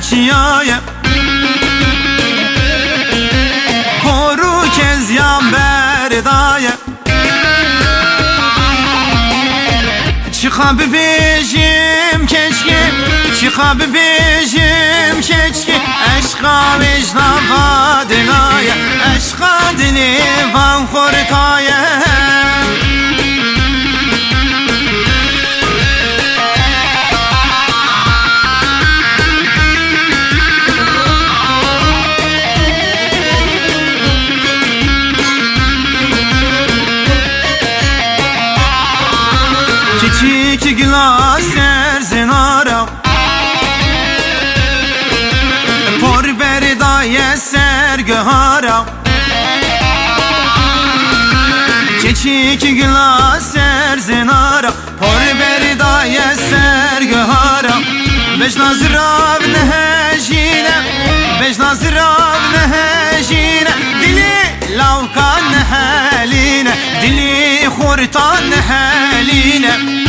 چیایه پرو کزیان بردایه چی خواب بیشیم کشکی چی خواب بیشیم کشکی عشقا وجدان دلایه عشقا دلی وان خورتایه Küçük glas serzinara Por berdaya sergahara Küçük glas serzinara Por berdaya sergahara Beş nazirav nehejine Beş nazirav nehejine Dili lavkan neheline Dili khurtan neheline